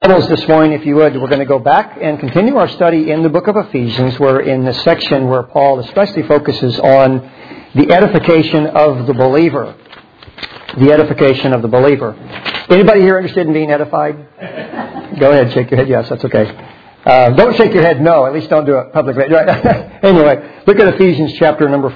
Bibles this morning, if you would, we're going to go back and continue our study in the book of Ephesians. We're in the section where Paul especially focuses on the edification of the believer. The edification of the believer. Anybody here interested in being edified? Go ahead, shake your head. Yes, that's okay. Don't shake your head no. At least don't do it publicly. Anyway, look at Ephesians chapter number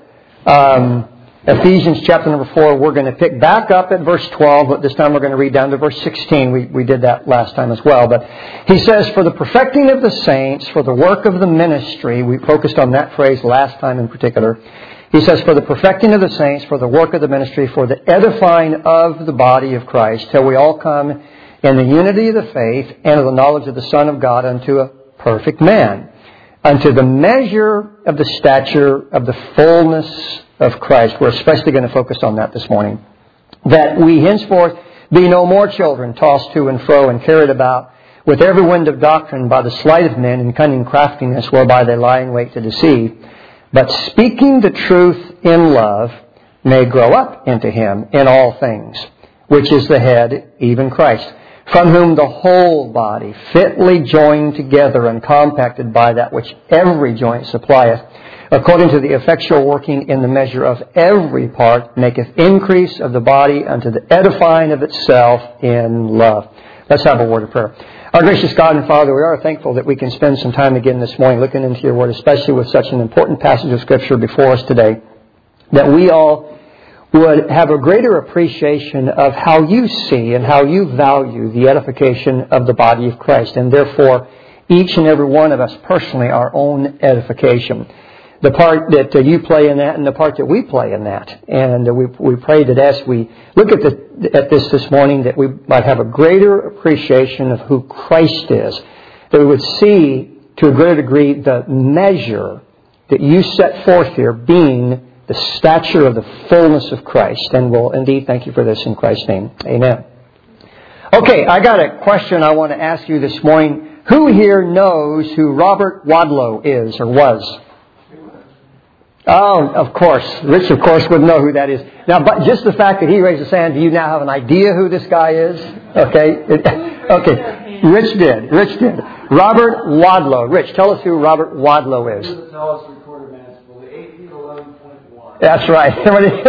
4. Ephesians chapter number 4, we're going to pick back up at verse 12, but this time we're going to read down to verse 16. We did that last time as well. But he says, for the perfecting of the saints, for the work of the ministry, we focused on that phrase last time in particular. He says, for the perfecting of the saints, for the work of the ministry, for the edifying of the body of Christ, till we all come in the unity of the faith and of the knowledge of the Son of God unto a perfect man, unto the measure of the stature of the fullness of Christ. We're especially going to focus on that this morning. That we henceforth be no more children, tossed to and fro and carried about with every wind of doctrine by the sleight of men and cunning craftiness whereby they lie in wait to deceive. But speaking the truth in love may grow up into Him in all things, which is the head, even Christ, from whom the whole body, fitly joined together and compacted by that which every joint supplieth, according to the effectual working in the measure of every part, maketh increase of the body unto the edifying of itself in love. Let's have a word of prayer. Our gracious God and Father, we are thankful that we can spend some time again this morning looking into your Word, especially with such an important passage of Scripture before us today, that we all would have a greater appreciation of how you see and how you value the edification of the body of Christ, and therefore each and every one of us personally our own edification. The part that you play in that and the part that we play in that. And we pray that as we look at this morning, that we might have a greater appreciation of who Christ is. That we would see to a greater degree the measure that you set forth here being the stature of the fullness of Christ. And we'll indeed thank you for this in Christ's name. Amen. Okay, I got a question I want to ask you this morning. Who here knows who Robert Wadlow is or was? Oh, of course. Rich, of course, would know who that is. Now, but just the fact that he raised his hand, do you now have an idea who this guy is? Okay. Okay. Rich did. Robert Wadlow. Rich, tell us who Robert Wadlow is. He's the tallest recorded man in school, 8 feet 11.1. That's right.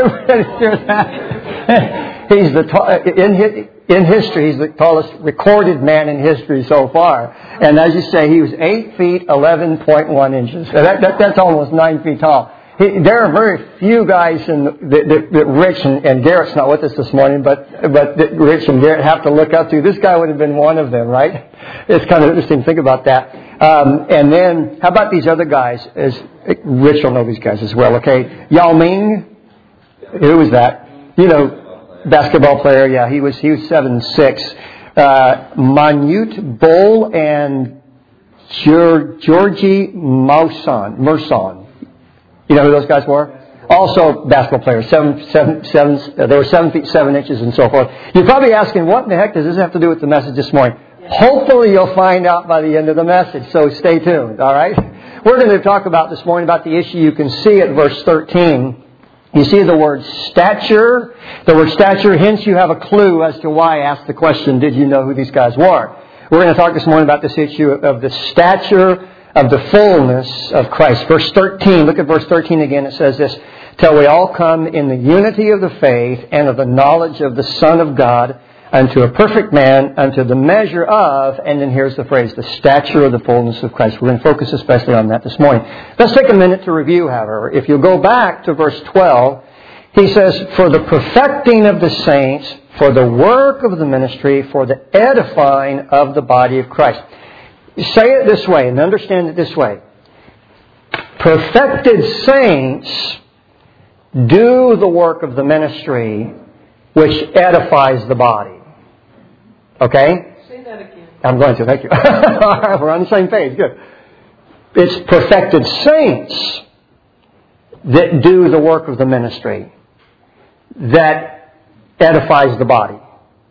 He's in history, he's the tallest recorded man in history so far. And as you say, he was 8 feet 11.1 inches. That's almost 9 feet tall. There are very few guys that Rich and Garrett's not with us this morning, but that Rich and Garrett have to look up to. This guy would have been one of them, right? It's kind of interesting to think about that. And then, how about these other guys? Rich will know these guys as well, okay? Yao Ming, who was that? You know, basketball player, yeah, he was 7'6". Manute Bol and Georgie Merson. You know who those guys were? Also basketball players. They were 7 feet 7 inches and so forth. You're probably asking, what in the heck does this have to do with the message this morning? Hopefully you'll find out by the end of the message, so stay tuned, all right? We're going to talk about this morning about the issue you can see at verse 13. You see the word stature. The word stature, hence you have a clue as to why I asked the question, did you know who these guys were? We're going to talk this morning about this issue of the stature of the fullness of Christ. Verse 13, look at verse 13 again. It says this, till we all come in the unity of the faith and of the knowledge of the Son of God, unto a perfect man, unto the measure of, and then here's the phrase, the stature of the fullness of Christ. We're going to focus especially on that this morning. Let's take a minute to review, however. If you go back to verse 12, he says, for the perfecting of the saints, for the work of the ministry, for the edifying of the body of Christ. Say it this way and understand it this way. Perfected saints do the work of the ministry which edifies the body. Okay? Say that again. I'm going to, thank you. All right, we're on the same page. Good. It's perfected saints that do the work of the ministry that edifies the body.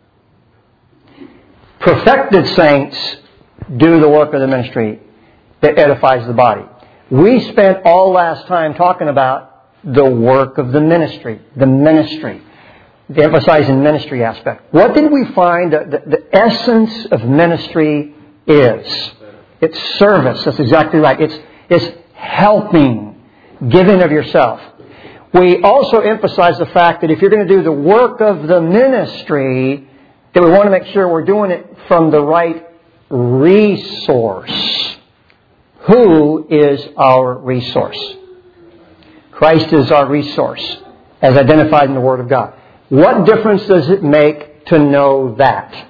Perfected saints do the work of the ministry that edifies the body. We spent all last time talking about the work of the ministry. The ministry. the emphasizing ministry aspect. What did we find the essence of ministry is? It's service. That's exactly right. It's helping, giving of yourself. We also emphasize the fact that if you're going to do the work of the ministry, that we want to make sure we're doing it from the right resource. Who is our resource? Christ is our resource, as identified in the Word of God. What difference does it make to know that?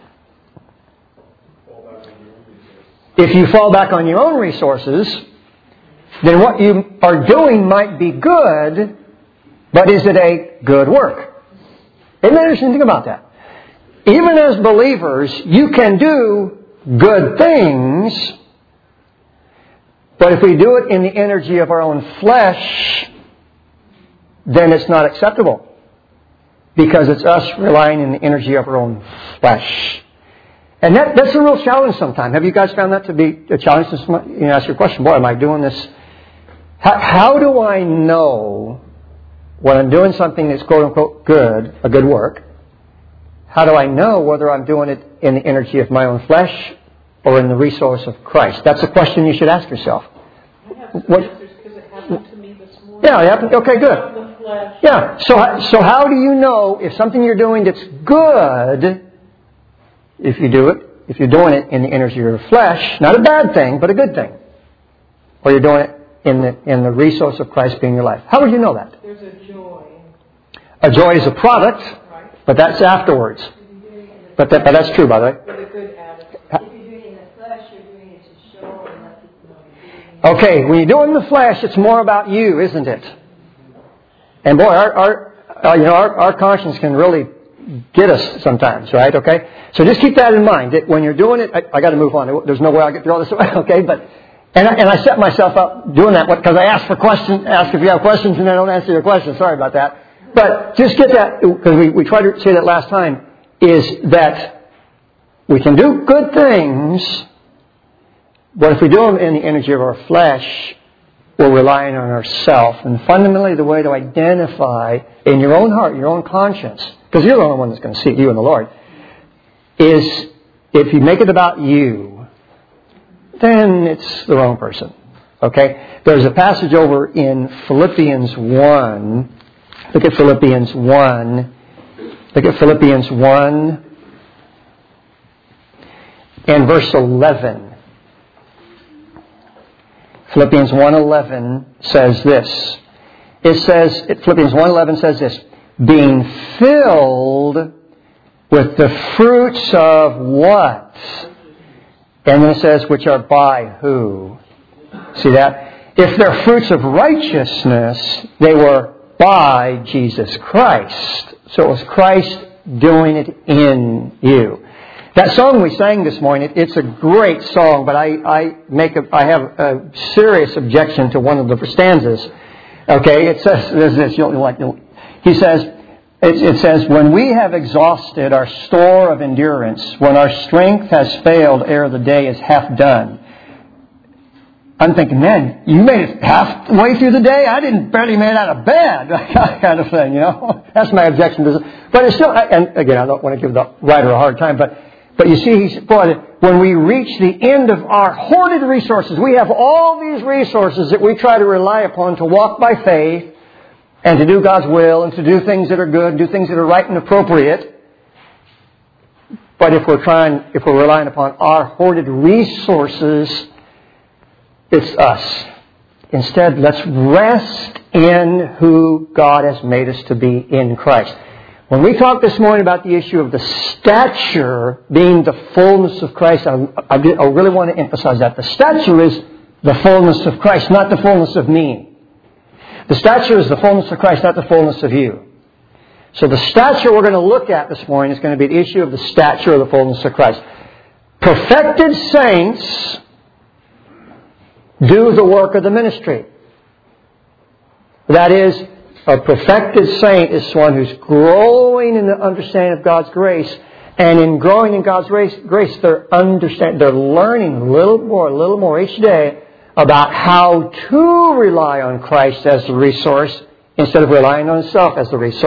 If you fall back on your own resources, then what you are doing might be good, but is it a good work? Isn't that interesting? Think about that. Even as believers, you can do good things, but if we do it in the energy of our own flesh, then it's not acceptable. Because it's us relying in the energy of our own flesh. And that's a real challenge sometimes. Have you guys found that to be a challenge? You ask your question, boy, am I doing this? How do I know when I'm doing something that's quote-unquote good, a good work? How do I know whether I'm doing it in the energy of my own flesh or in the resource of Christ? That's a question you should ask yourself. I have some answers because it happened to me this morning. Yeah, it happened. Okay, good. Yeah. So how do you know if something you're doing that's good, if you're doing it in the energy of your flesh, not a bad thing, but a good thing, or you're doing it in the resource of Christ being your life? How would you know that? There's a joy. A joy is a product, but that's afterwards. But that's true, by the way. With a good attitude. If you're doing it in the flesh, you're doing it to show and let people know you're doing it. Okay, when you do it in the flesh, it's more about you, isn't it? And boy, our conscience can really get us sometimes, right? Okay, so just keep that in mind. That when you're doing it, I got to move on. There's no way I'll get through all this. Okay, but and I set myself up doing that because I ask if you have questions, and I don't answer your questions. Sorry about that. But just get that, because we tried to say that last time, is that we can do good things, but if we do them in the energy of our flesh, we're relying on ourselves. And fundamentally, the way to identify in your own heart, your own conscience, because you're the only one that's going to see it, you and the Lord, is if you make it about you, then it's the wrong person. Okay? There's a passage over in Philippians 1. Look at Philippians 1. Look at Philippians 1 and verse 11. Philippians 1:11 says this. Philippians 1:11 says this, being filled with the fruits of what? And then it says, which are by who? See that? If they're fruits of righteousness, they were by Jesus Christ. So it was Christ doing it in you. That song we sang this morning, it's a great song, but I have a serious objection to one of the stanzas. Okay, it says, there's this, it says, when we have exhausted our store of endurance, when our strength has failed ere the day is half done. I'm thinking, man, you made it halfway through the day? I didn't barely made it out of bed. That kind of thing, That's my objection to this. But it's still, and again, I don't want to give the writer a hard time, but you see, when we reach the end of our hoarded resources, we have all these resources that we try to rely upon to walk by faith and to do God's will and to do things that are good, do things that are right and appropriate. But if we're relying upon our hoarded resources, it's us. Instead, let's rest in who God has made us to be in Christ. When we talked this morning about the issue of the stature being the fullness of Christ, I really want to emphasize that. The stature is the fullness of Christ, not the fullness of me. The stature is the fullness of Christ, not the fullness of you. So the stature we're going to look at this morning is going to be the issue of the stature of the fullness of Christ. Perfected saints do the work of the ministry. That is, a perfected saint is one who's growing in the understanding of God's grace. And in growing in God's grace, they're learning a little more each day about how to rely on Christ as the resource instead of relying on himself as the resource.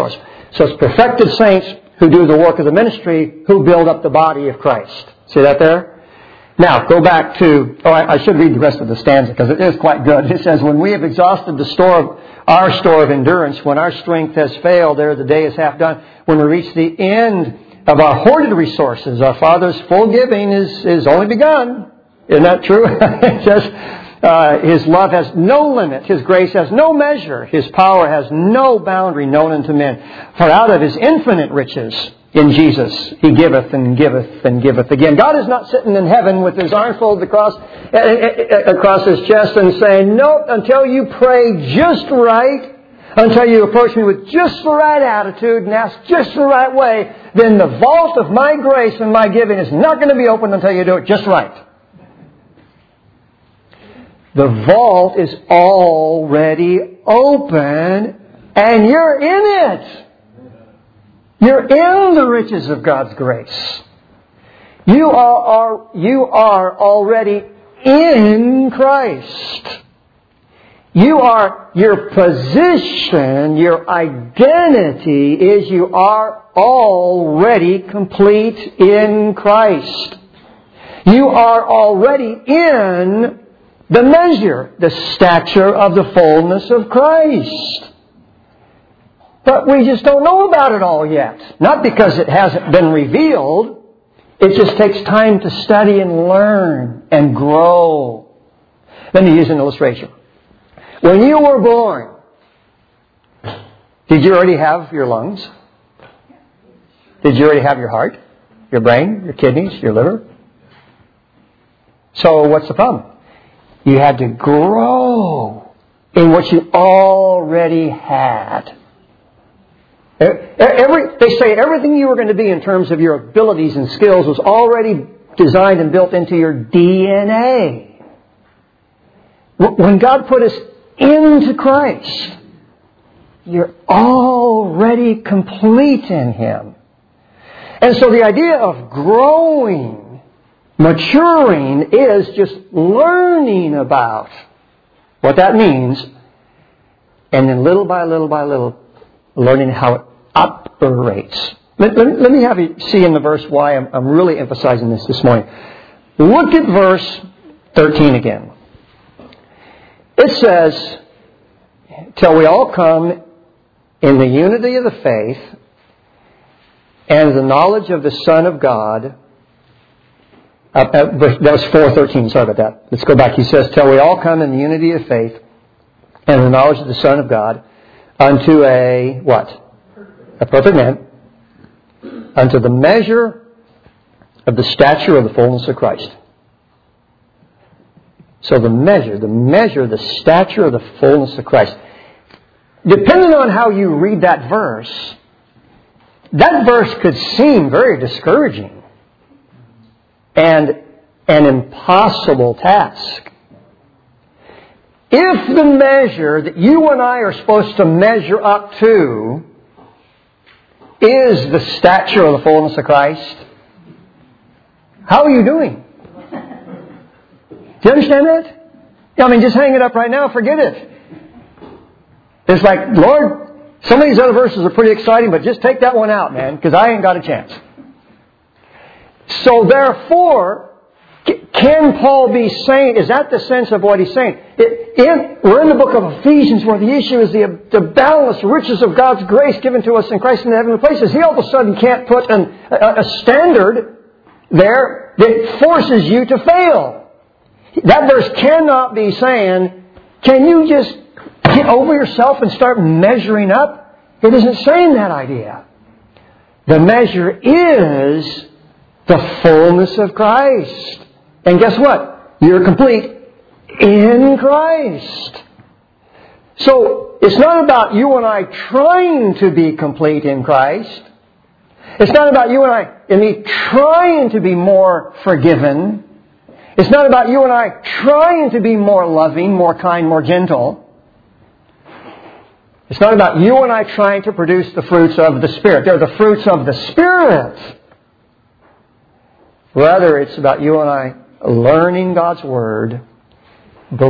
So it's perfected saints who do the work of the ministry, who build up the body of Christ. See that there? Now, go back to, I should read the rest of the stanza because it is quite good. It says, when we have exhausted our store of endurance, when our strength has failed, there the day is half done. When we reach the end of our hoarded resources, our Father's full giving is only begun. Isn't that true? It says, His love has no limit. His grace has no measure. His power has no boundary known unto men. For out of His infinite riches in Jesus, He giveth and giveth and giveth again. God is not sitting in heaven with His arms folded across His chest and saying, nope, until you pray just right, until you approach me with just the right attitude and ask just the right way, then the vault of my grace and my giving is not going to be opened until you do it just right. The vault is already open and you're in it. You're in the riches of God's grace. You are already in Christ. Your position, your identity is you are already complete in Christ. You are already in the measure, the stature of the fullness of Christ. But we just don't know about it all yet. Not because it hasn't been revealed. It just takes time to study and learn and grow. Let me use an illustration. When you were born, did you already have your lungs? Did you already have your heart, your brain, your kidneys, your liver? So what's the problem? You had to grow in what you already had. They say everything you were going to be in terms of your abilities and skills was already designed and built into your DNA. When God put us into Christ, you're already complete in Him. And so the idea of growing, maturing, is just learning about what that means, and then little by little by little, learning how it operates. Let me have you see in the verse why I'm really emphasizing this morning. Look at verse 13 again. It says, till we all come in the unity of the faith and the knowledge of the Son of God. That was 4:13. Sorry about that. Let's go back. He says, till we all come in the unity of faith and the knowledge of the Son of God unto a, what? A perfect man. Unto the measure of the stature of the fullness of Christ. So the measure, the stature of the fullness of Christ. Depending on how you read that verse could seem very discouraging and an impossible task. If the measure that you and I are supposed to measure up to is the stature of the fullness of Christ, how are you doing? Do you understand that? I mean, just hang it up right now, forget it. It's like, Lord, some of these other verses are pretty exciting, but just take that one out, man, because I ain't got a chance. So therefore, can Paul be saying, is that the sense of what he's saying? We're in the book of Ephesians where the issue is the boundless riches of God's grace given to us in Christ in the heavenly places. He all of a sudden can't put a standard there that forces you to fail. That verse cannot be saying, can you just get over yourself and start measuring up? It isn't saying that idea. The measure is the fullness of Christ. And guess what? You're complete in Christ. So it's not about you and I trying to be complete in Christ. It's not about you and me trying to be more forgiven. It's not about you and I trying to be more loving, more kind, more gentle. It's not about you and I trying to produce the fruits of the Spirit. They're the fruits of the Spirit. Rather, it's about you and I learning God's Word,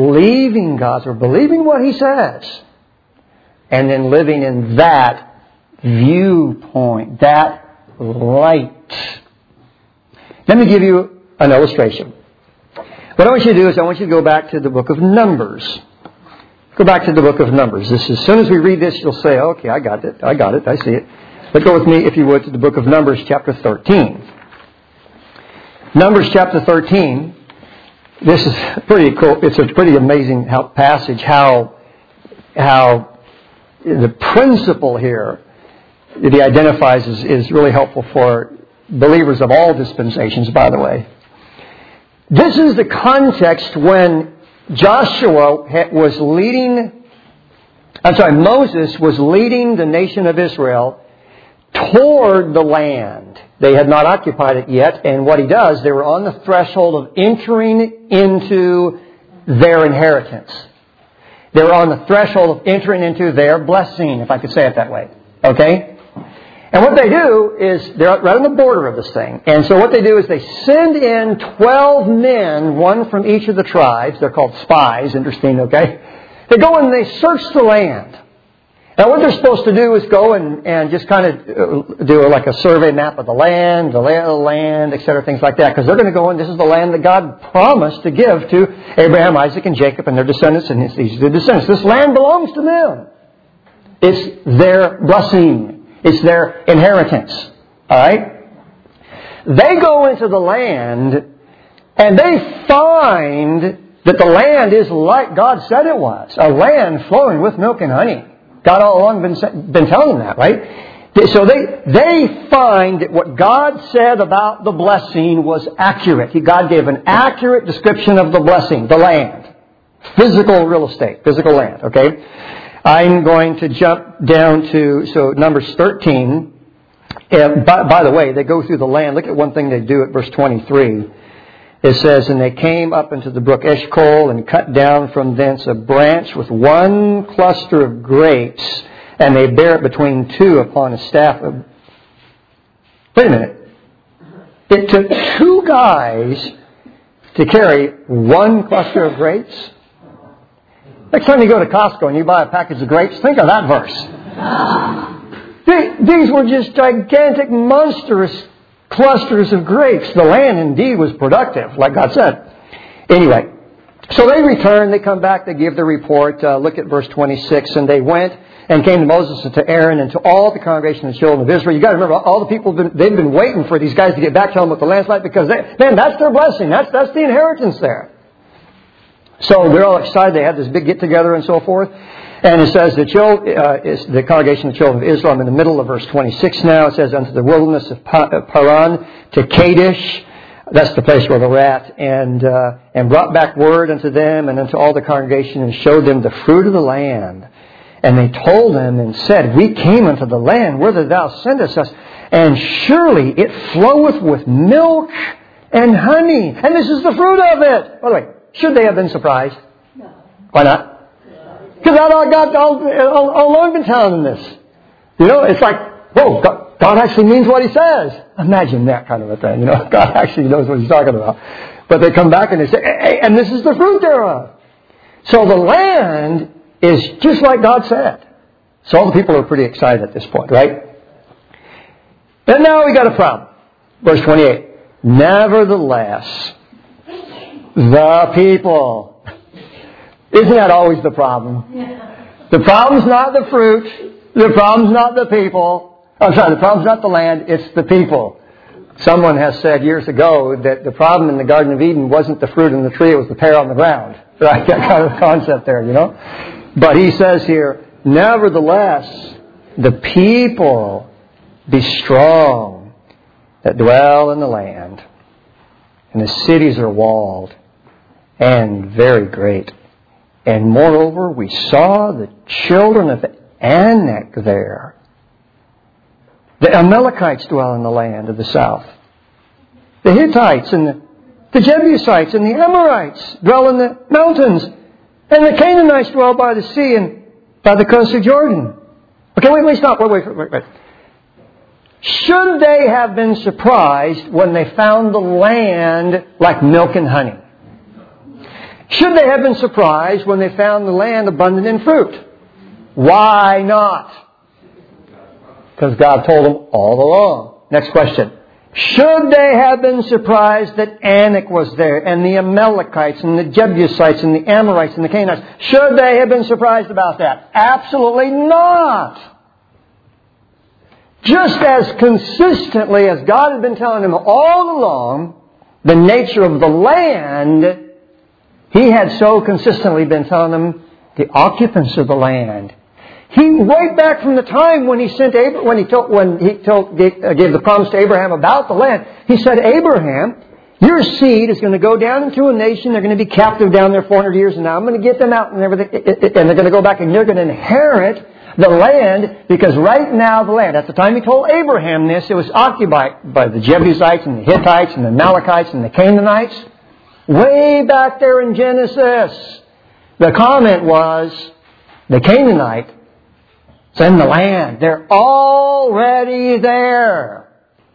believing God's Word, believing what He says, and then living in that viewpoint, that light. Let me give you an illustration. What I want you to do is I want you to go back to the book of Numbers. Go back to the book of Numbers. As soon as we read this, you'll say, okay, I got it, I see it. But go with me, if you would, to the book of Numbers, chapter 13. Numbers, chapter 13. This is pretty cool. It's a pretty amazing passage, how the principle here that he identifies is really helpful for believers of all dispensations, by the way. This is the context when Moses was leading the nation of Israel toward the land. They had not occupied it yet, and what he does, they were on the threshold of entering into their inheritance. They were on the threshold of entering into their blessing, if I could say it that way. Okay? And what they do is, they're right on the border of this thing. And so what they do is they send in 12 men, one from each of the tribes. They're called spies, interesting, okay? They go and they search the land. Now what they're supposed to do is go and just kind of do like a survey map of the land, the lay of the land, etc., things like that. Because they're going to go and this is the land that God promised to give to Abraham, Isaac, and Jacob and their descendants. And these are the descendants. This land belongs to them. It's their blessing. It's their inheritance. All right? They go into the land and they find that the land is like God said it was. A land flowing with milk and honey. God all along been telling them that, right? So they find that what God said about the blessing was accurate. God gave an accurate description of the blessing, the land. Physical real estate, physical land, okay? I'm going to jump down to, Numbers 13. By the way, they go through the land. Look at one thing they do at verse 23. It says, and they came up into the brook Eshcol and cut down from thence a branch with one cluster of grapes, and they bear it between two upon a staff of... Wait a minute. It took two guys to carry one cluster of grapes? Next time you go to Costco and you buy a package of grapes, think of that verse. These were just gigantic, monstrous clusters of grapes. The land indeed was productive, like God said. Anyway, so they return, they come back, they give the report. Look at verse 26. And they went and came to Moses and to Aaron and to all the congregation of the children of Israel. You've got to remember, all the people, they've been waiting for these guys to get back, tell them what the land's like, because that's their blessing. That's the inheritance there. So they're all excited. They have this big get-together and so forth. And it says the congregation of the children of Israel, I'm in the middle of verse 26 now. It says, unto the wilderness of Paran, to Kadesh. That's the place where they're at. And brought back word unto them and unto all the congregation and showed them the fruit of the land. And they told them and said, we came unto the land whither thou sendest us. And surely it floweth with milk and honey. And this is the fruit of it. By the way, should they have been surprised? No. Why not? Because I've all along been telling them this. You know, it's like, whoa, God actually means what He says. Imagine that kind of a thing. You know, God actually knows what He's talking about. But they come back and they say, hey, and this is the fruit thereof. So the land is just like God said. So all the people are pretty excited at this point, right? And now we got a problem. Verse 28. Nevertheless, the people. Isn't that always the problem? Yeah. The problem's not the fruit. The problem's not the people. I'm sorry, the problem's not the land. It's the people. Someone has said years ago that the problem in the Garden of Eden wasn't the fruit in the tree, it was the pear on the ground. Right? That kind of concept there, you know. But he says here, nevertheless, the people be strong that dwell in the land, and the cities are walled and very great. And moreover, we saw the children of Anak there. The Amalekites dwell in the land of the south. The Hittites and the Jebusites and the Amorites dwell in the mountains. And the Canaanites dwell by the sea and by the coast of Jordan. Okay, wait, stop. Wait. Should they have been surprised when they found the land like milk and honey? Should they have been surprised when they found the land abundant in fruit? Why not? Because God told them all along. Next question. Should they have been surprised that Anak was there, and the Amalekites, and the Jebusites, and the Amorites, and the Canaanites? Should they have been surprised about that? Absolutely not. Just as consistently as God had been telling them all along the nature of the land, He had so consistently been telling them the occupants of the land. He, right back from the time when He sent gave the promise to Abraham about the land, He said, Abraham, your seed is going to go down into a nation. They're going to be captive down there 400 years, and now I'm going to get them out and everything, and they're going to go back and they're going to inherit the land, because right now the land, at the time He told Abraham this, it was occupied by the Jebusites and the Hittites and the Amalekites and the Canaanites. Way back there in Genesis, the comment was, the Canaanite is in the land. They're already there.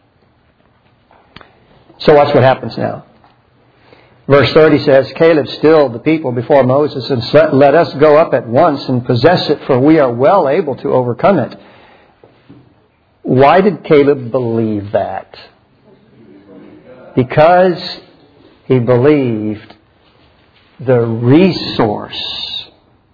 So watch what happens now. Verse 30 says, Caleb stilled the people before Moses and said, let us go up at once and possess it, for we are well able to overcome it. Why did Caleb believe that? Because he believed the resource.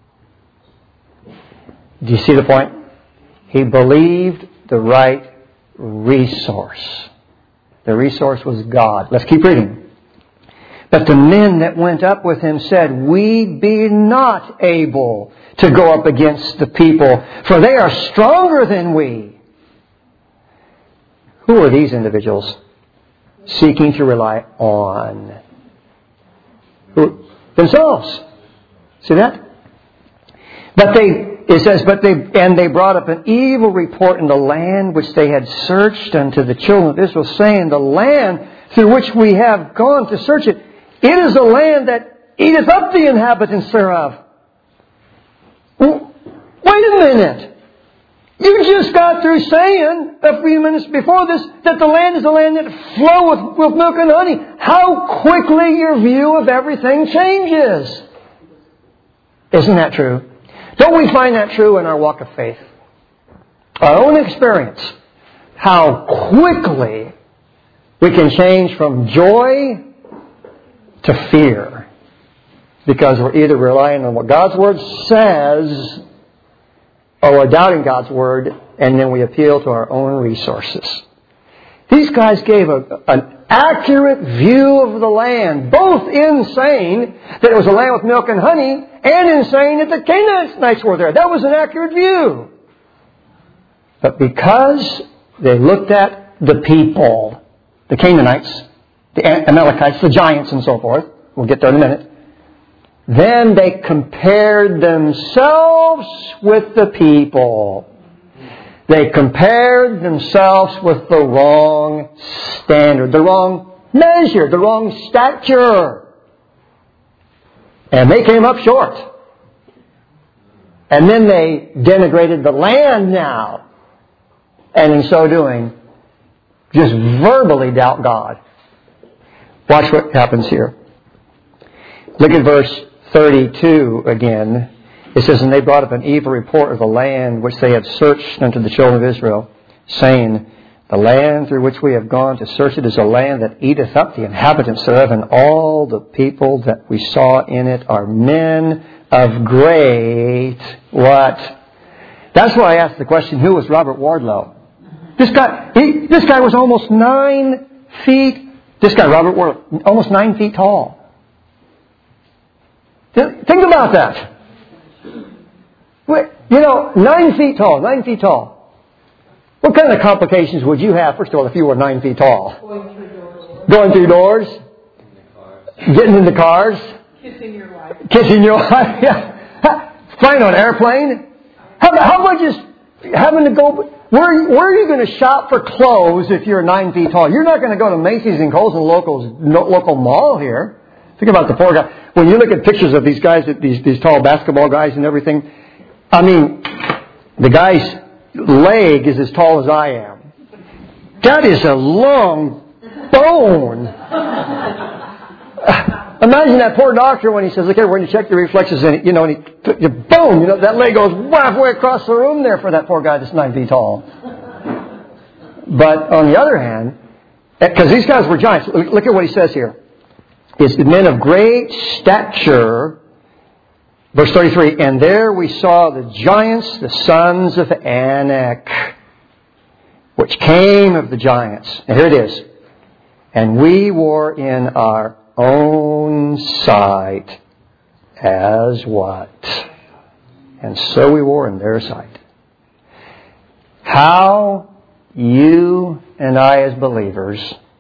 Do you see the point? He believed the right resource. The resource was God. Let's keep reading. But the men that went up with him said, we be not able to go up against the people, for they are stronger than we. Who are these individuals seeking to rely on? Who? Themselves. See that? They brought up an evil report in the land which they had searched unto the children of Israel, saying, the land through which we have gone to search it, it is a land that eateth up the inhabitants thereof. Wait a minute. You just got through saying a few minutes before this that the land is a land that floweth with milk and honey. How quickly your view of everything changes. Isn't that true? Don't we find that true in our walk of faith? Our own experience. How quickly we can change from joy to fear. Because we're either relying on what God's Word says, or we're doubting God's Word, and then we appeal to our own resources. These guys gave an accurate view of the land, both in saying that it was a land with milk and honey, and in saying that the Canaanites were there. That was an accurate view. But because they looked at the people, the Canaanites, the Amalekites, the giants and so forth, we'll get there in a minute, then they compared themselves with the people. They compared themselves with the wrong standard, the wrong measure, the wrong stature. And they came up short. And then they denigrated the land now. And in so doing, just verbally doubt God. Watch what happens here. Look at verse 32 again. It says, and they brought up an evil report of the land which they had searched unto the children of Israel, saying, the land through which we have gone to search it is a land that eateth up the inhabitants thereof, and all the people that we saw in it are men of great what? That's why I asked the question, who was Robert Wardlow? This guy was almost 9 feet. This guy, Robert Wardlow, almost 9 feet tall. Think about that. 9 feet tall. What kind of complications would you have, first of all, if you were 9 feet tall? Going through doors. Getting into cars. Kissing your wife. Yeah. Flying on an airplane. How about just having to go... Where are you going to shop for clothes if you're 9 feet tall? You're not going to go to Macy's and Kohl's and local mall here. Think about the poor guy. When you look at pictures of these guys, these tall basketball guys and everything, I mean, the guy's leg is as tall as I am. That is a long bone. Imagine that poor doctor when he says, okay, we're going to check the reflexes, and boom, that leg goes halfway across the room there for that poor guy that's 9 feet tall. But on the other hand, because these guys were giants, look at what he says here. It's the men of great stature. Verse 33, and there we saw the giants, the sons of Anak, which came of the giants. And here it is. And we were in our own sight as what? And so we were in their sight. How you and I as believers,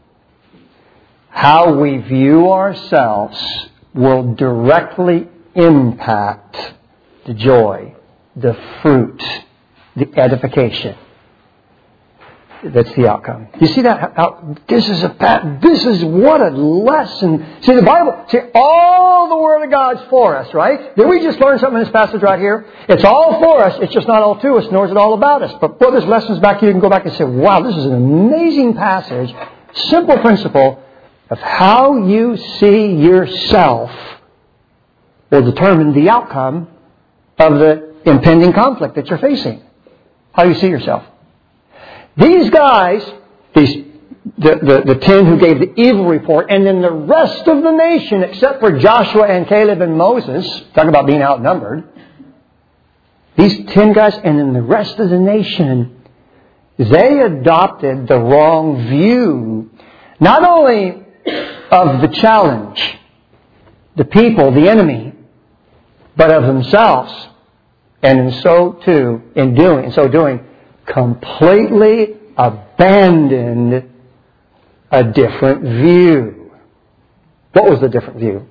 how we view ourselves will directly impact the joy, the fruit, the edification. That's the outcome. You see that? This is what a lesson. See, the Bible, all the Word of God's for us, right? Did we just learn something in this passage right here? It's all for us. It's just not all to us, nor is it all about us. But there's lessons back here. You can go back and say, wow, this is an amazing passage. Simple principle of how you see yourself will determine the outcome of the impending conflict that you're facing. How you see yourself. These guys, the 10 who gave the evil report, and then the rest of the nation, except for Joshua and Caleb and Moses, talk about being outnumbered, these 10 guys, and then the rest of the nation, they adopted the wrong view, not only of the challenge, the people, the enemy, but of themselves. And in so doing, completely abandoned a different view. What was the different view?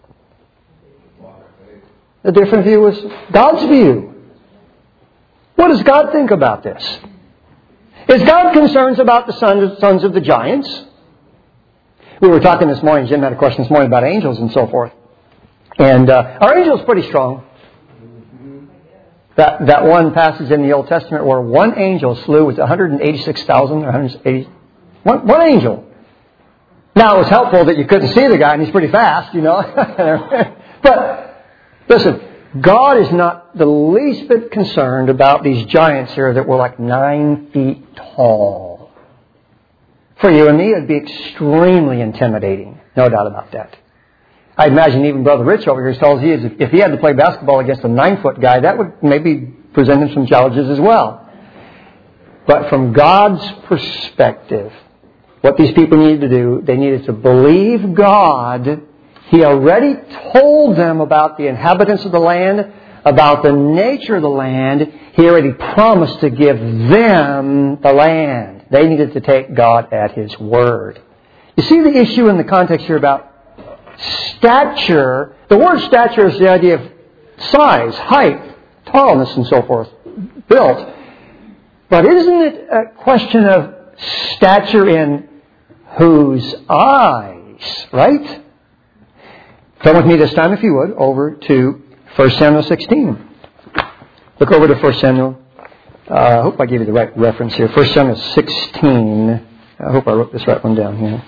The different view was God's view. What does God think about this? Is God concerned about the sons of the giants? We were talking this morning, Jim had a question this morning about angels and so forth. And our angel's pretty strong. That one passage in the Old Testament where one angel slew with 186,000 or 180. One angel. Now it was helpful that you couldn't see the guy and he's pretty fast, you know. But listen, God is not the least bit concerned about these giants here that were like 9 feet tall. For you and me, it'd be extremely intimidating. No doubt about that. I imagine even Brother Rich over here tells you if he had to play basketball against a 9-foot guy, that would maybe present him some challenges as well. But from God's perspective, what these people needed to do, they needed to believe God. He already told them about the inhabitants of the land, about the nature of the land. He already promised to give them the land. They needed to take God at His word. You see the issue in the context here about stature. The word stature is the idea of size, height, tallness, and so forth, built. But isn't it a question of stature in whose eyes, right? Come with me this time, if you would, over to 1 Samuel 16. Look over to 1 Samuel. I hope I gave you the right reference here. 1 Samuel 16. I hope I wrote this right one down here.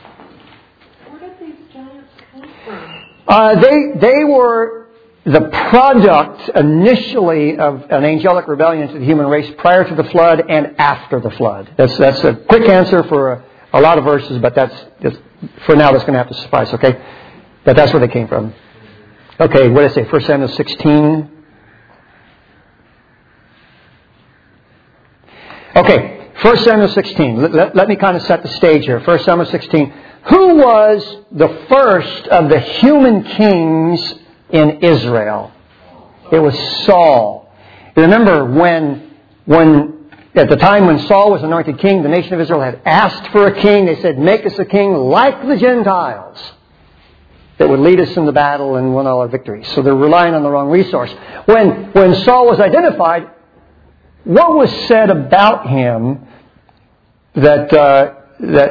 They were the product initially of an angelic rebellion to the human race prior to the flood and after the flood. That's a quick answer for a lot of verses, but for now that's going to have to suffice, okay? But that's where they came from. Okay, what did I say? 1 Samuel 16. Okay, 1 Samuel 16. Let me kind of set the stage here. 1 Samuel 16. Who was the first of the human kings in Israel? It was Saul. You remember when at the time when Saul was anointed king, the nation of Israel had asked for a king. They said, make us a king like the Gentiles that would lead us in the battle and win all our victories. So they're relying on the wrong resource. When Saul was identified, what was said about him that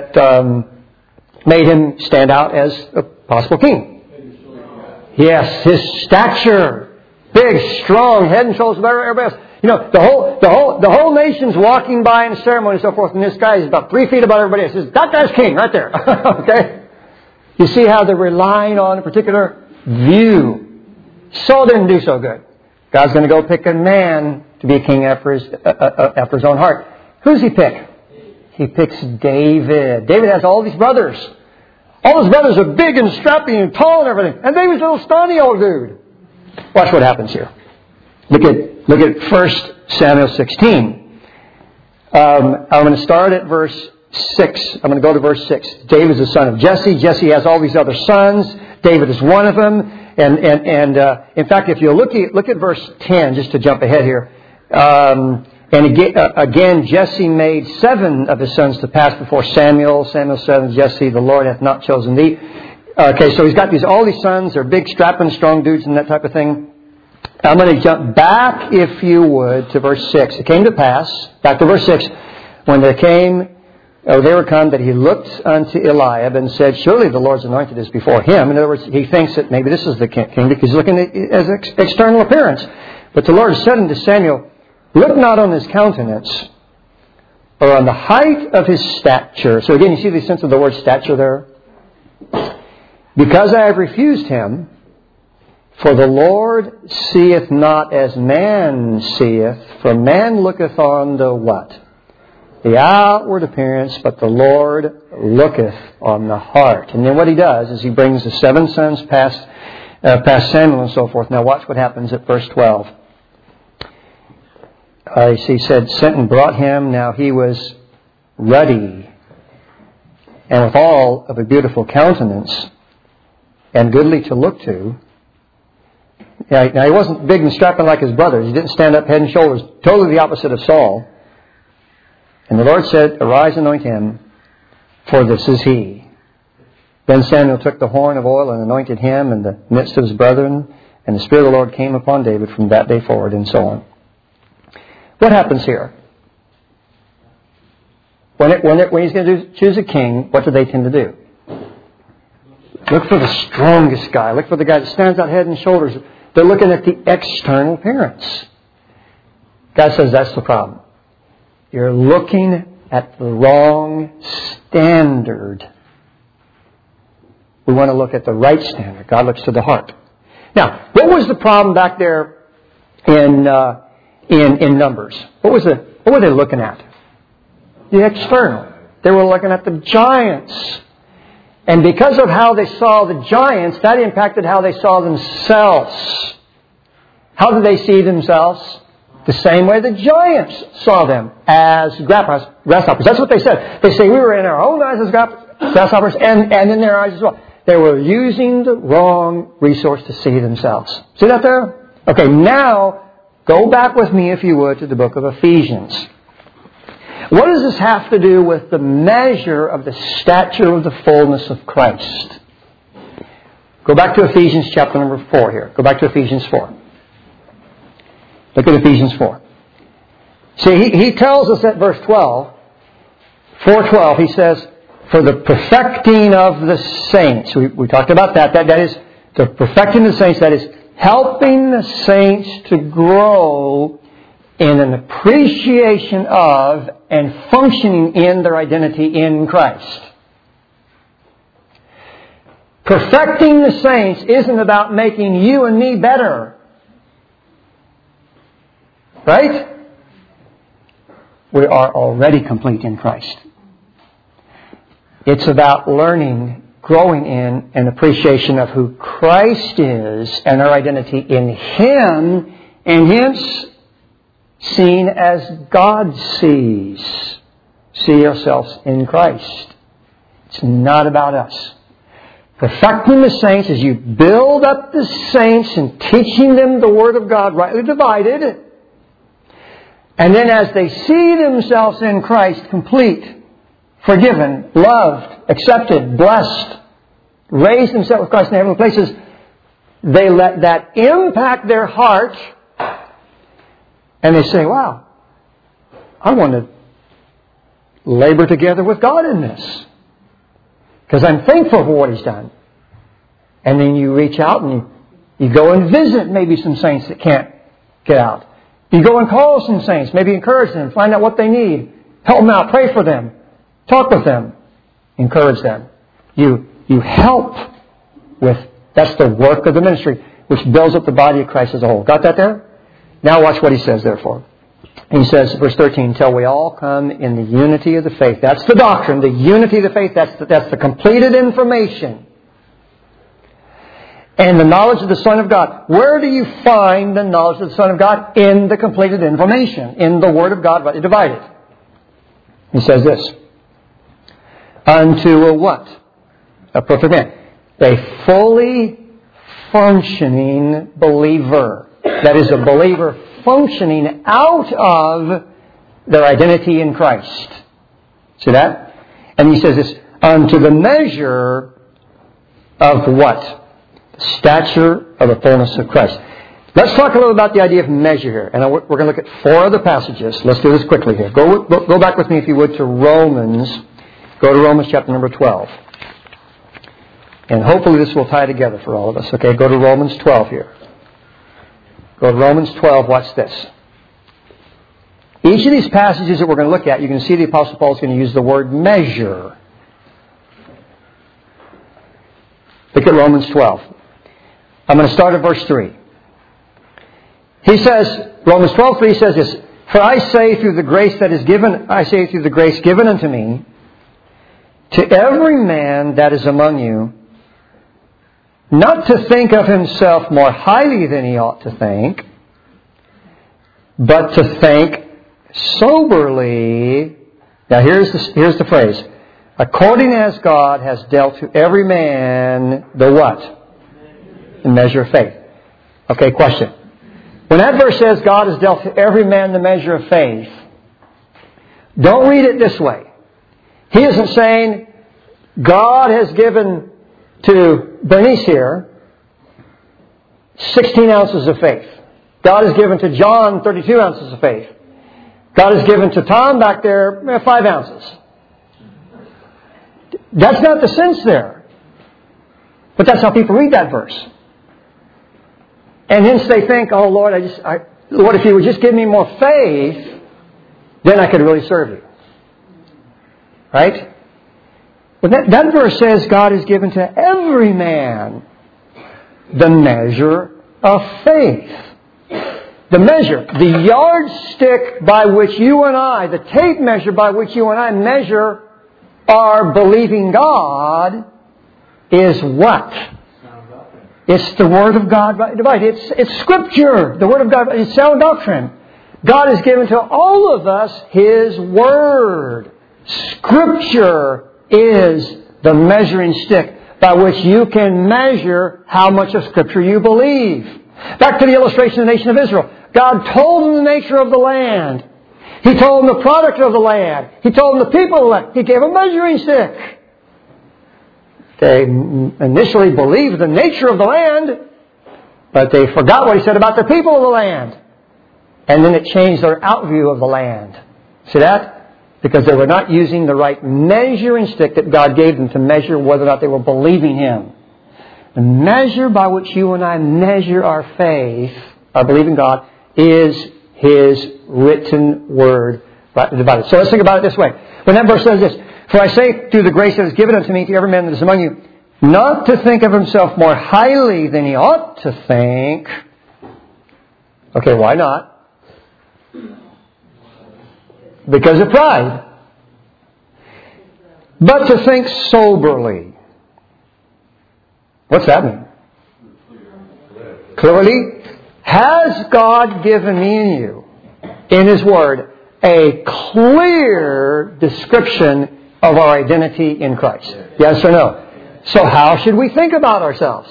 made him stand out as a possible king? Yes, his stature, big, strong, head and shoulders above everybody else. You know, the whole nation's walking by in a ceremony and so forth, and this guy is about 3 feet above everybody else. Says, that guy's king right there. Okay, you see how they're relying on a particular view. Saul didn't do so good. God's going to go pick a man to be a king after his own heart. Who's he pick? He picks David. David has all these brothers. All his brothers are big and strappy and tall and everything. And David's a little scrawny old dude. Watch what happens here. Look at 1 Samuel 16. I'm going to start at verse 6. I'm going to go to verse 6. David is the son of Jesse. Jesse has all these other sons. David is one of them. And in fact, if you look at verse 10, just to jump ahead here. And again, Jesse made 7 of his sons to pass before Samuel. Samuel said unto Jesse, the Lord hath not chosen thee. Okay, so he's got all these sons. They're big, strapping, strong dudes and that type of thing. I'm going to jump back, if you would, to verse 6. It came to pass, back to verse 6, when they were come, that he looked unto Eliab and said, surely the Lord's anointed is before him. In other words, he thinks that maybe this is the king because he's looking at his external appearance. But the Lord said unto Samuel, look not on his countenance, or on the height of his stature. So again, you see the sense of the word stature there? Because I have refused him, for the Lord seeth not as man seeth, for man looketh on the what? The outward appearance, but the Lord looketh on the heart. And then what he does is he brings the 7 sons past Samuel and so forth. Now watch what happens at verse 12. He said, sent and brought him. Now he was ruddy, and withal of a beautiful countenance, and goodly to look to. Now he wasn't big and strapping like his brothers. He didn't stand up head and shoulders. Totally the opposite of Saul. And the Lord said, arise, anoint him, for this is he. Then Samuel took the horn of oil and anointed him in the midst of his brethren, and the Spirit of the Lord came upon David from that day forward, and so on. What happens here? When he's going to choose a king, what do they tend to do? Look for the strongest guy. Look for the guy that stands out head and shoulders. They're looking at the external appearance. God says that's the problem. You're looking at the wrong standard. We want to look at the right standard. God looks to the heart. Now, what was the problem back there in Numbers? What were they looking at? The external. They were looking at the giants. And because of how they saw the giants, that impacted how they saw themselves. How did they see themselves? The same way the giants saw them, as grasshoppers. That's what they said. They say we were in our own eyes as grasshoppers and in their eyes as well. They were using the wrong resource to see themselves. See that there? Okay, now go back with me, if you would, to the book of Ephesians. What does this have to do with the measure of the stature of the fullness of Christ? Go back to Ephesians chapter number 4 here. Go back to Ephesians 4. Look at Ephesians 4. See, he tells us at verse 12, 4:12, he says, for the perfecting of the saints. We talked about that. That is, the perfecting of the saints, that is, helping the saints to grow in an appreciation of and functioning in their identity in Christ. Perfecting the saints isn't about making you and me better. Right? We are already complete in Christ. It's about learning, growing in an appreciation of who Christ is and our identity in Him, and hence seen as God sees. See ourselves in Christ. It's not about us. Perfecting the saints as you build up the saints and teaching them the Word of God rightly divided. And then as they see themselves in Christ complete, forgiven, loved, accepted, blessed, raised themselves with Christ in heavenly places, they let that impact their heart. And they say, wow, I want to labor together with God in this. Because I'm thankful for what He's done. And then you reach out and you go and visit maybe some saints that can't get out. You go and call some saints, maybe encourage them, find out what they need, help them out, pray for them, talk with them, encourage them. You help with, that's the work of the ministry, which builds up the body of Christ as a whole. Got that there? Now watch what he says, therefore. He says, verse 13, till we all come in the unity of the faith. That's the doctrine, the unity of the faith. That's the completed information. And the knowledge of the Son of God. Where do you find the knowledge of the Son of God? In the completed information. In the Word of God, rightly divided. He says this. Unto a what? A perfect man. A fully functioning believer. That is, a believer functioning out of their identity in Christ. See that? And he says this. Unto the measure of what? Stature of the fullness of Christ. Let's talk a little about the idea of measure here. And we're going to look at 4 other passages. Let's do this quickly here. Go back with me, if you would, to Romans. Go to Romans chapter number 12. And hopefully this will tie together for all of us. Okay, go to Romans 12 here. Go to Romans 12. Watch this. Each of these passages that we're going to look at, you can see the Apostle Paul is going to use the word measure. Look at Romans 12. I'm going to start at verse 3. He says, Romans 12:3 says this, for I say through the grace given unto me, to every man that is among you, not to think of himself more highly than he ought to think, but to think soberly. Now here's the phrase. According as God has dealt to every man the what? The measure of faith. Okay, question. When that verse says God has dealt to every man the measure of faith, don't read it this way. He isn't saying God has given to Bernice here 16 ounces of faith. God has given to John 32 ounces of faith. God has given to Tom back there 5 ounces. That's not the sense there. But that's how people read that verse. And hence they think, oh Lord, Lord, if you would just give me more faith, then I could really serve you. Right? But that verse says God has given to every man the measure of faith. The measure, the yardstick by which you and I, the tape measure by which you and I measure our believing God is what? It's the Word of God divided. It's Scripture. The Word of God. It's sound doctrine. God has given to all of us His Word. Scripture is the measuring stick by which you can measure how much of Scripture you believe. Back to the illustration of the nation of Israel. God told them the nature of the land. He told them the product of the land. He told them the people of the land. He gave a measuring stick. They initially believed the nature of the land, but they forgot what He said about the people of the land. And then it changed their outview of the land. See that? Because they were not using the right measuring stick that God gave them to measure whether or not they were believing Him. The measure by which you and I measure our faith, our believing God, is His written Word. So let's think about it this way. When that verse says this, for I say through the grace that is given unto me to every man that is among you, not to think of himself more highly than he ought to think. Okay, why not? Because of pride. But to think soberly. What's that mean? Clearly, has God given me and you, in His Word, a clear description of our identity in Christ? Yes or no? So how should we think about ourselves?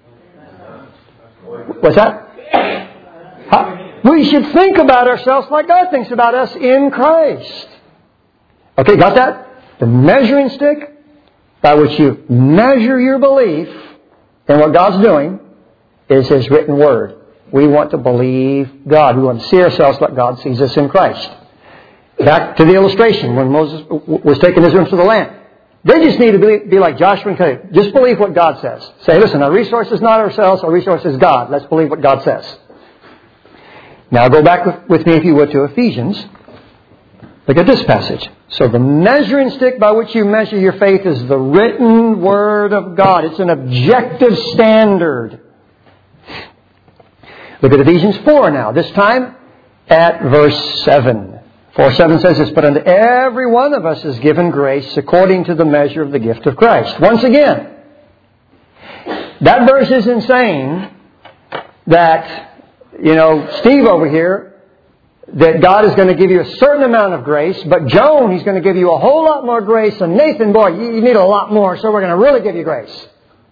What's that? We should think about ourselves like God thinks about us in Christ. Okay, got that? The measuring stick by which you measure your belief in what God's doing is His written Word. We want to believe God. We want to see ourselves like God sees us in Christ. Back to the illustration when Moses was taking Israel to the land. They just need to be like Joshua and Caleb. Just believe what God says. Say, listen, our resource is not ourselves, our resource is God. Let's believe what God says. Now go back with me, if you would, to Ephesians. Look at this passage. So the measuring stick by which you measure your faith is the written Word of God. It's an objective standard. Look at Ephesians 4 now. This time, at verse 7. For 7 says this, but unto every one of us is given grace according to the measure of the gift of Christ. Once again, that verse isn't saying that, Steve over here, that God is going to give you a certain amount of grace, but Joan, He's going to give you a whole lot more grace, and Nathan, boy, you need a lot more, so we're going to really give you grace.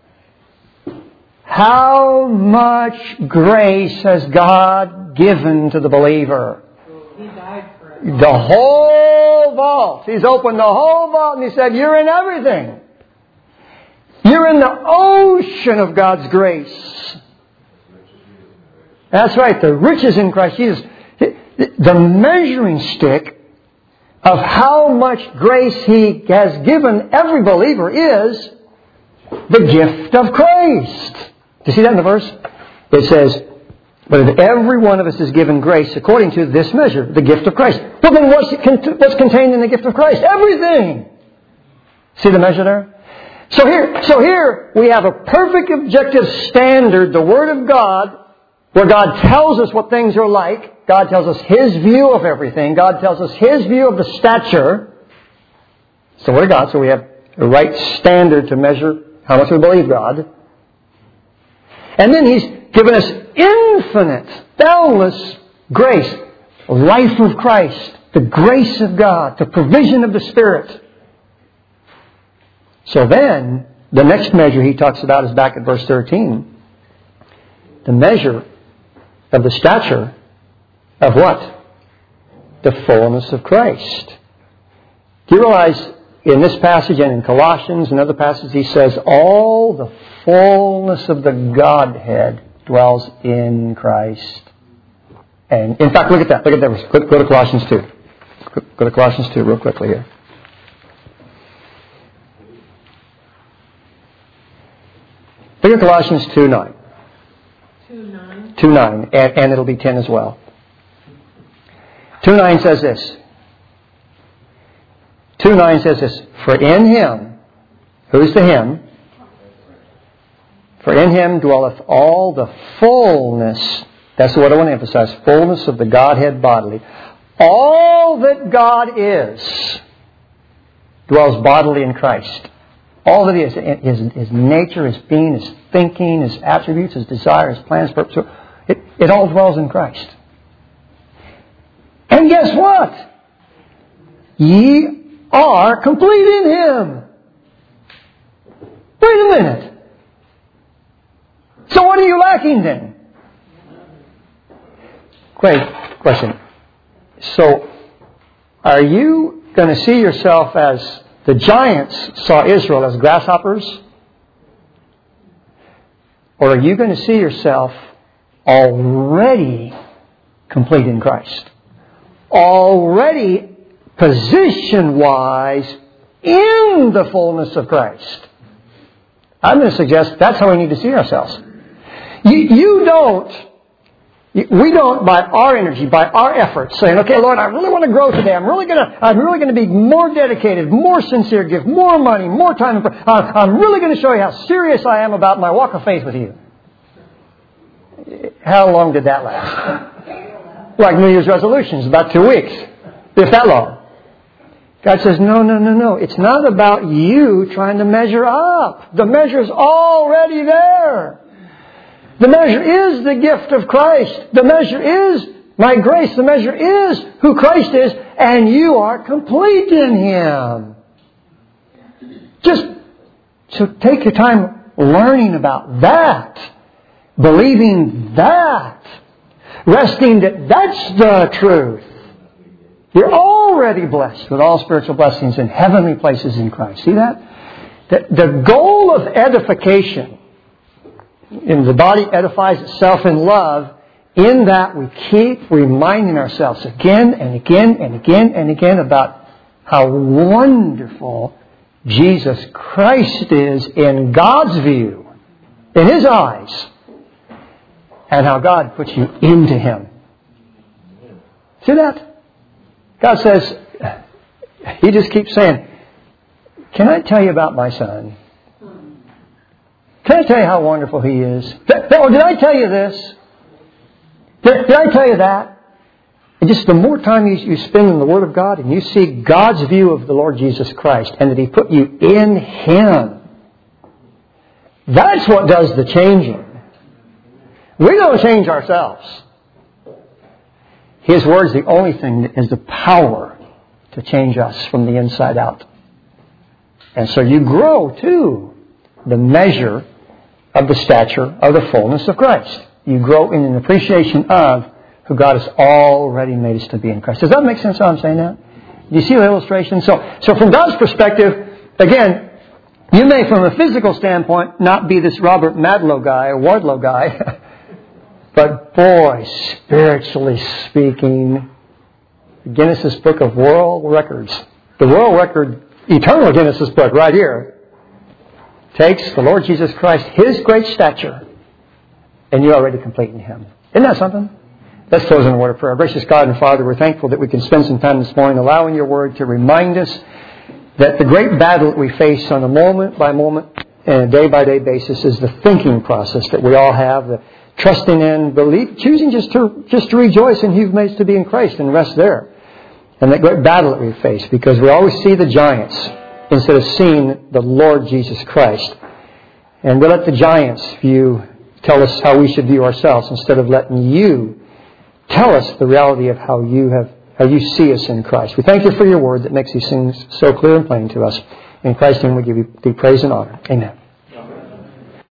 How much grace has God given to the believer? He died for it. The whole vault. He's opened the whole vault and He said, you're in everything. You're in the ocean of God's grace. That's right, the riches in Christ Jesus. The measuring stick of how much grace He has given every believer is the gift of Christ. Do you see that in the verse? It says, but every one of us is given grace according to this measure, the gift of Christ. Well, then what's contained in the gift of Christ? Everything. See the measure there? So here we have a perfect objective standard, the Word of God, where God tells us what things are like. God tells us His view of everything. God tells us His view of the stature. It's the Word of God, so we have the right standard to measure how much we believe God. And then He's given us infinite, boundless grace. Life of Christ, the grace of God, the provision of the Spirit. So then, the next measure He talks about is back at verse 13. The measure of the stature of what? The fullness of Christ. Do you realize in this passage and in Colossians and other passages he says all the fullness of the Godhead dwells in Christ. And in fact, look at that. Look at that. Go to Colossians 2. Go to Colossians 2 real quickly here. Look at Colossians 2:9. 2:9. 2:9, and it'll be 10 as well. 2:9 says this. 2:9 says this. For in Him, who's the Him? For in Him dwelleth all the fullness. That's what I want to emphasize. Fullness of the Godhead bodily. All that God is dwells bodily in Christ. All that He is, His nature, His being, His thinking, His attributes, His desire, His plans, purpose, it all dwells in Christ. And guess what? Ye are complete in Him. Wait a minute. So what are you lacking then? Great question. So, are you going to see yourself as the giants saw Israel as grasshoppers? Or are you going to see yourself already complete in Christ? Already position-wise in the fullness of Christ. I'm going to suggest that's how we need to see ourselves. We don't, by our energy, by our efforts, saying, okay, Lord, I really want to grow today. I'm really going to be more dedicated, more sincere, give more money, more time. I'm really going to show you how serious I am about my walk of faith with you. How long did that last? Like New Year's resolutions, about 2 weeks. If that long. God says, no. It's not about you trying to measure up. The measure's already there. The measure is the gift of Christ. The measure is my grace. The measure is who Christ is. And you are complete in Him. Just so take your time learning about that. Believing that. Resting that that's the truth. You're already blessed with all spiritual blessings in heavenly places in Christ. See that? The goal of edification, and the body edifies itself in love, in that we keep reminding ourselves again and again and again and again about how wonderful Jesus Christ is in God's view, in His eyes, and how God puts you into Him. See that? God says, He just keeps saying, can I tell you about my son? Can I tell you how wonderful he is? Or did I tell you this? Did I tell you that? And just the more time you spend in the Word of God and you see God's view of the Lord Jesus Christ and that He put you in Him, that's what does the changing. We don't change ourselves. His Word's the only thing that has the power to change us from the inside out. And so you grow to the measure of the stature of the fullness of Christ. You grow in an appreciation of who God has already made us to be in Christ. Does that make sense how I'm saying that? Do you see the illustration? So from God's perspective, again, you may from a physical standpoint not be this Robert Madlow guy or Wardlow guy, but boy, spiritually speaking, the Guinness Book of World Records, the world record, eternal Guinness Book right here, takes the Lord Jesus Christ, His great stature, and you're already complete in Him. Isn't that something? Let's close in a word of prayer. Gracious God and Father, we're thankful that we can spend some time this morning allowing Your Word to remind us that the great battle that we face on a moment-by-moment and a day-by-day basis is the thinking process that we all have, the trusting in, belief, choosing just to rejoice in who You've made us to be in Christ and rest there. And that great battle that we face, because we always see the giants instead of seeing the Lord Jesus Christ. And we let the giants view, tell us how we should view ourselves instead of letting You tell us the reality of how You see us in Christ. We thank You for Your Word that makes these things so clear and plain to us. In Christ's name we give You the praise and honor. Amen.